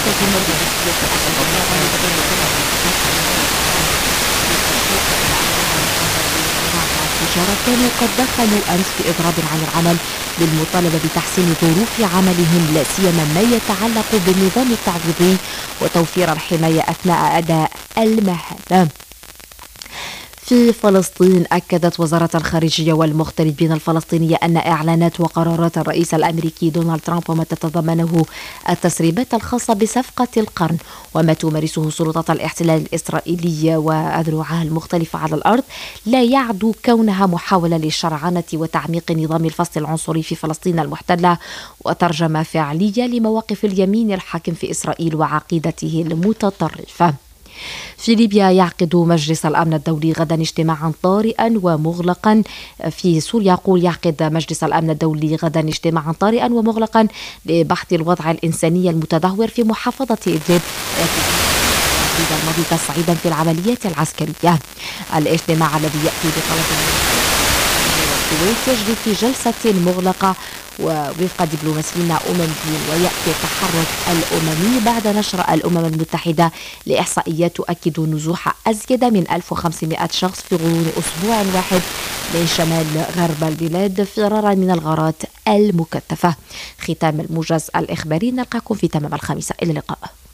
التجارة كانوا قد دخلوا أمس في إضراب عن العمل بالمطالبة بتحسين ظروف عملهم، لا سيما ما يتعلق بالنظام التعويضي وتوفير الحماية أثناء أداء المهام. في فلسطين، أكدت وزارة الخارجية والمغتربين الفلسطينية أن إعلانات وقرارات الرئيس الأمريكي دونالد ترامب وما تتضمنه التسريبات الخاصة بصفقة القرن وما تمارسه سلطات الاحتلال الإسرائيلية وأذرعها المختلفة على الأرض لا يعدو كونها محاولة للشرعنة وتعميق نظام الفصل العنصري في فلسطين المحتلة وترجمة فعلية لمواقف اليمين الحاكم في إسرائيل وعقيدته المتطرفة. في ليبيا، يعقد مجلس الأمن الدولي غدا اجتماعا طارئا ومغلقا. في سوريا، يعقد مجلس الأمن الدولي غدا اجتماعا طارئا ومغلقا لبحث الوضع الإنساني المتدهور في محافظة إدلب الماضي تصعيدا في العمليات العسكرية. الاجتماع الذي يأتي بطلب الكويت يجري في جلسة مغلقة ووفق دبلوماسيين أمميين، ويأتي التحرك الأممي بعد نشر الأمم المتحدة لإحصائيات تؤكد نزوح أزيد من 1500 شخص في غضون أسبوع واحد من شمال غرب البلاد فرارا من الغارات المكثفة. ختام الموجز الإخباري، نلقاكم في تمام الخامسة. إلى اللقاء.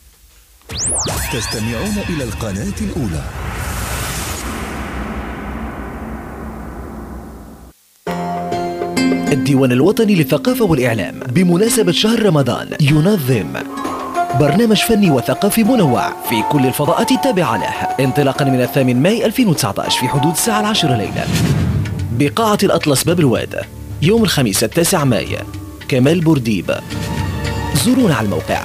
تستمعون إلى القناة الأولى. الديوان الوطني للثقافة والإعلام بمناسبة شهر رمضان ينظم برنامج فني وثقافي منوع في كل الفضاءات التابعة له، انطلاقا من 8 ماي 2019 في حدود الساعة 10 ليلا بقاعة الأطلس باب الواد. يوم الخميس 9 ماي كمال بورديب. زورونا على الموقع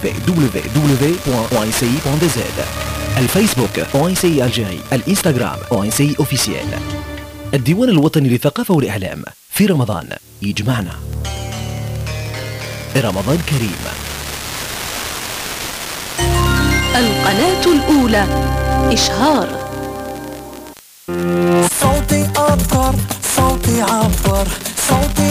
www.onci.dz، الفيسبوك ONCI الجيري، الانستغرام ONCI اوفيسيال. الديوان الوطني للثقافة والإعلام في رمضان يجمعنا. رمضان كريم. القناة الأولى إشهار. صوتي أبقر، صوتي عبر، صوتي